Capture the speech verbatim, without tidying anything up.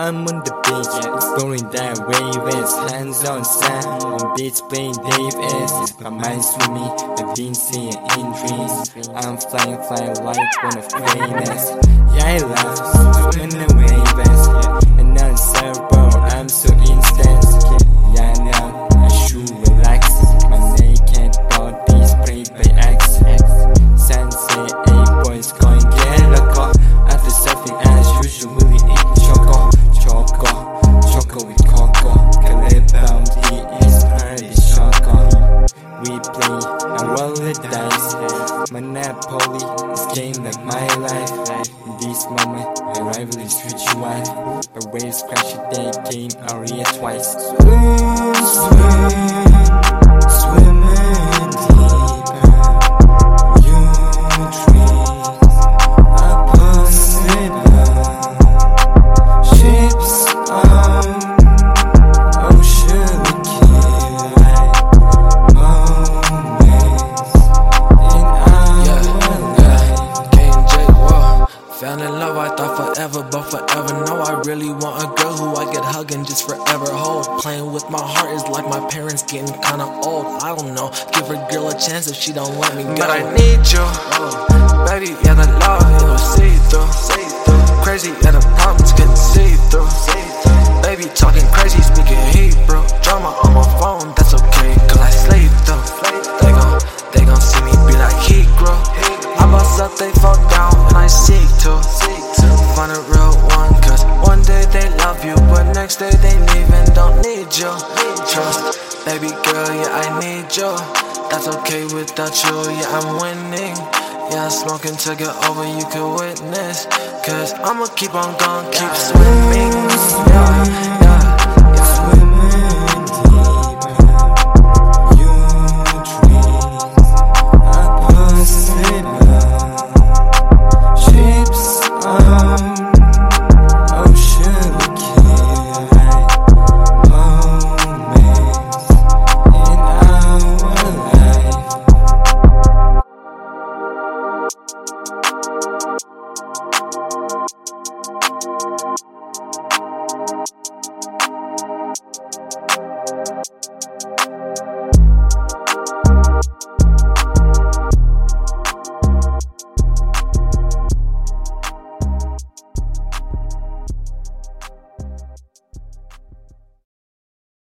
I'm on the beach, exploring that waves, hands on sand, on beach playing Dave S. My mind swimming, I've been seeing in dreams. I'm flying, flying like one of famous. Yeah, I love swimming the waves, and I'm sober, I'm so instant. Yeah, now I should relax. My naked body's played by X. Sensei, A boys going get loco. After surfing as usually eat choco, choco, choco with cocoa. Caleb Bounty is party choco. We play and roll the dice. Monopoly is game like my life. In this moment, my rival is future wife. The waves crash it, they came area twice. Swim, swim, swimming deeper. You dreams are possible. Ships on ocean kill moments in our life. King J, whoa. Found in love, I thought forever, but forever. No, I really want a girl who I get hugging just forever hold. Playing with my heart is like my parents getting kinda old. I don't know, give a girl a chance if she don't let me go. But I need you, baby, yeah, the love, it was see-through. Crazy, yeah, the problems getting see-through. Baby talking crazy, speaking Hebrew. Drama on my phone, that's okay, cause I slave through. They gon', they gon' see me be like he grew. I bust up, they fall down, and I seek to find a real one, cause one day they love you, but next day they leave and don't need you. Trust, baby girl, yeah, I need you. That's okay without you, yeah, I'm winning. Yeah, I'm smoking to get over, you can witness. Cause I'ma keep on going, keep swimming, yeah.